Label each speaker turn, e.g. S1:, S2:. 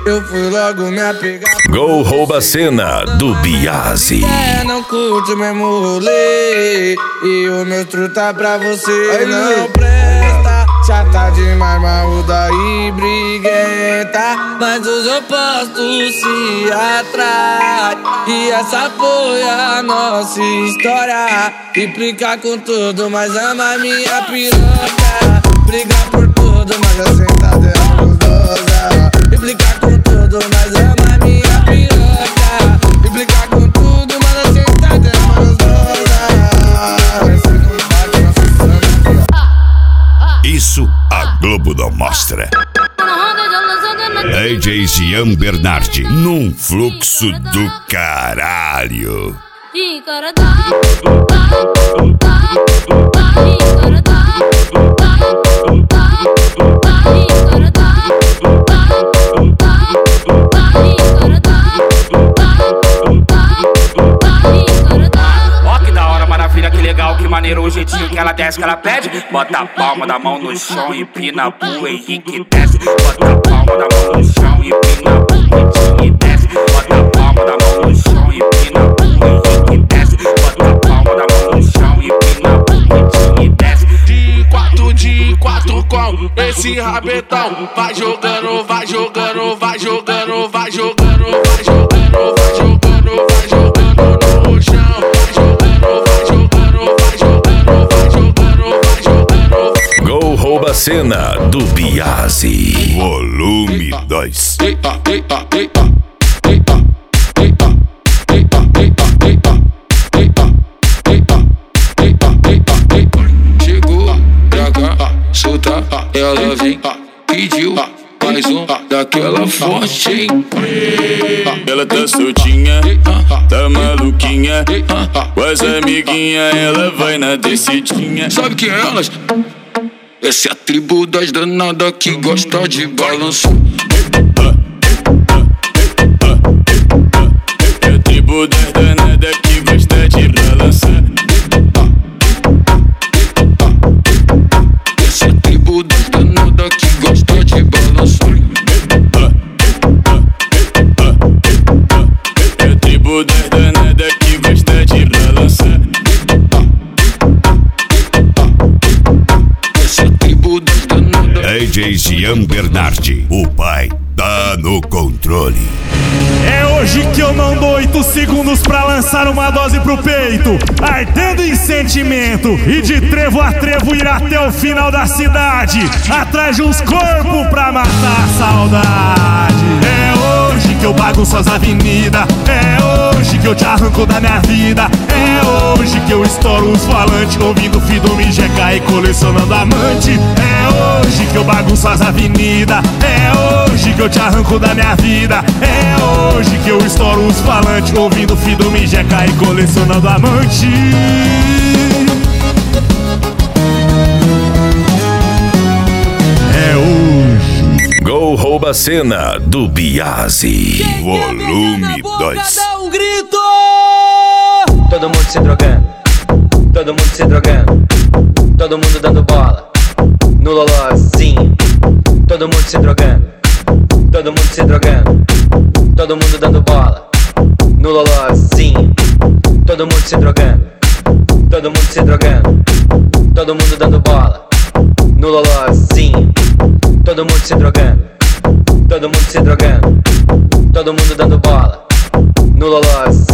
S1: Eu fui logo me apegar.
S2: Gol rouba a cena do Biase.
S1: Não curte mesmo rolê, e o meu truta pra você não presta. Chata demais, marruda e briguenta, mas os opostos se atraem. E essa foi a nossa história. Implica com tudo, mas ama minha piroca. Briga por tudo, mas a sentada é gostosa. Implica com tudo, mas ama minha piroca. Implica com tudo, mas a sentada é gostosa.
S2: Isso a Globo não mostra. DJ Jean Bernardi, num fluxo do caralho.
S3: Que maneiro o jeitinho que ela desce, que ela pede. Bota a palma da mão no chão e empina pro Henrique desce. Bota a palma da mão no chão e empina pro Henrique desce. Bota a palma da mão no chão e empina pro Henrique desce. Bota a palma da mão no chão e empina pro Henrique desce.
S1: De quatro com esse rabetão. Vai jogando, vai jogando, vai jogando, vai jogando, vai jogando, vai jogando, vai jogando no chão.
S2: Gol rouba a cena do Biase, volume 2.
S1: Chegou pra cá, solta, ela vem, pediu mais um daquela fonte, hein?
S4: Ela tá soltinha, tá maluquinha, com as amiguinhas ela vai na descidinha.
S1: Sabe que é elas? Essa é a tribo das danadas que gosta de balançar.
S4: É a tribo das danadas que gosta de balançar.
S1: Essa é a tribo das danadas que gosta de balançar.
S4: É a tribo das danadas que gosta de balançar.
S2: DJ Jean Bernardi, o pai tá no controle.
S5: É hoje que eu não dou 8 segundos pra lançar uma dose pro peito, ardendo em sentimento, e de trevo a trevo ir até o final da cidade, atrás de uns corpos pra matar a saudade. É hoje que eu bagunço as avenidas, é hoje que eu te arranco da minha vida, é hoje que eu estouro os falantes, ouvindo Fido Mijeca e colecionando amante. É hoje que eu bagunço as avenidas, é hoje que eu te arranco da minha vida, é hoje que eu estouro os falantes, ouvindo Fido Mijeca e colecionando amante. É hoje.
S2: Gol rouba a cena do Biase, volume 2.
S6: Dá um grito!
S7: Todo mundo se drogando, todo mundo se drogando, todo mundo dando bola no lolozinho. Todo mundo se drogando, todo mundo se drogando, todo mundo dando bola no lolozinho. Todo mundo se drogando, todo mundo se drogando, todo mundo dando bola no lolozinho. Todo mundo se drogando, todo mundo se drogando, todo mundo dando bola no lolozinho.